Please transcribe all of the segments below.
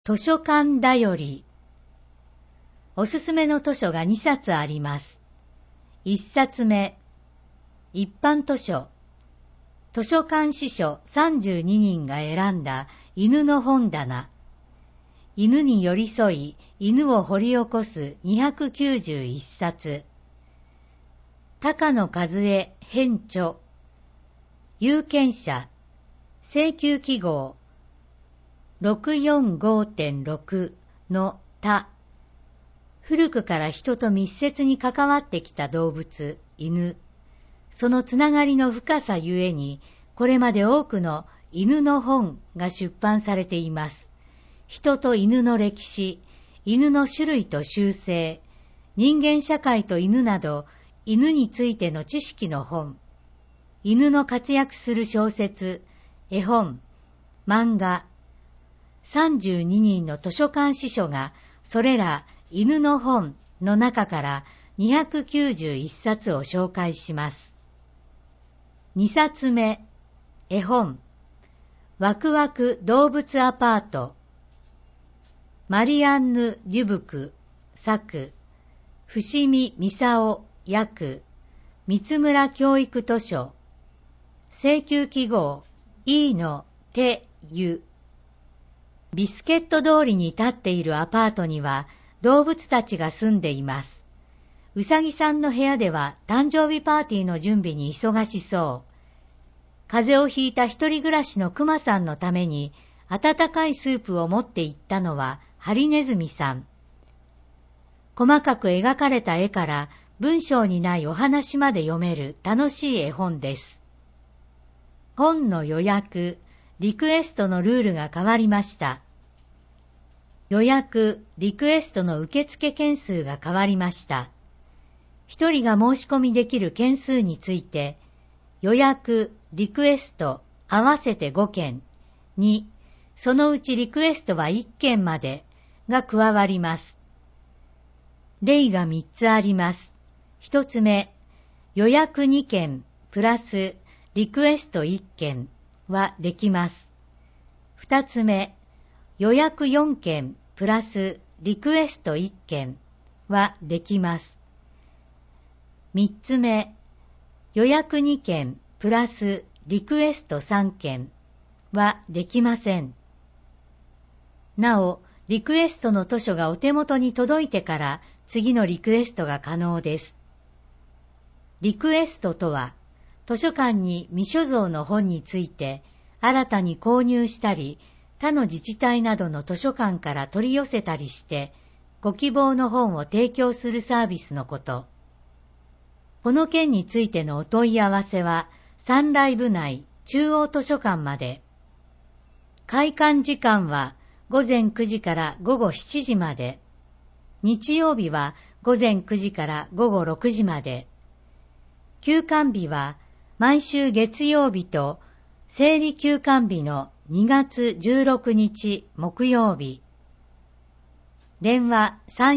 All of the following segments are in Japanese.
図書館だより。おすすめの図書が2冊あります。1冊目、一般図書。図書館司書32人が選んだ犬の本棚。犬に寄り添い、犬を掘り起こす291冊。高野和恵編著。有権者。請求記号。645.6 の他。古くから人と密接に関わってきた動物、犬。そのつながりの深さゆえに、これまで多くの犬の本が出版されています。人と犬の歴史、犬の種類と習性、人間社会と犬など、犬についての知識の本、犬の活躍する小説、絵本、漫画、32人の図書館司書が、それら犬の本の中から291冊を紹介します。2冊目、絵本、ワクワク動物アパート。マリアンヌ・デュブク、作、伏見操、訳、三村教育図書。請求記号、E の手、ゆ。ビスケット通りに立っているアパートには動物たちが住んでいます。うさぎさんの部屋では誕生日パーティーの準備に忙しそう。風邪をひいた一人暮らしのクマさんのために温かいスープを持って行ったのはハリネズミさん。細かく描かれた絵から文章にないお話まで読める楽しい絵本です。本の予約、リクエストのルールが変わりました。予約、リクエストの受付件数が変わりました。一人が申し込みできる件数について、予約、リクエスト合わせて5件に、そのうちリクエストは1件までが加わります。例が3つあります。1つ目、予約2件プラスリクエスト1件はできます。2つ目、予約4件プラスリクエスト1件はできます。3つ目、予約2件プラスリクエスト3件はできません。なお、リクエストの図書がお手元に届いてから次のリクエストが可能です。リクエストとは、図書館に未所蔵の本について新たに購入したり、他の自治体などの図書館から取り寄せたりして、ご希望の本を提供するサービスのこと。この件についてのお問い合わせは、三来部内中央図書館まで。開館時間は午前9時から午後7時まで。日曜日は午前9時から午後6時まで。休館日は毎週月曜日と生理休館日の2月16日木曜日。電話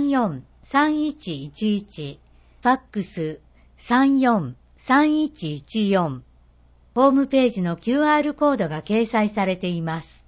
34-3111、ファックス34-3114。ホームページの QR コードが掲載されています。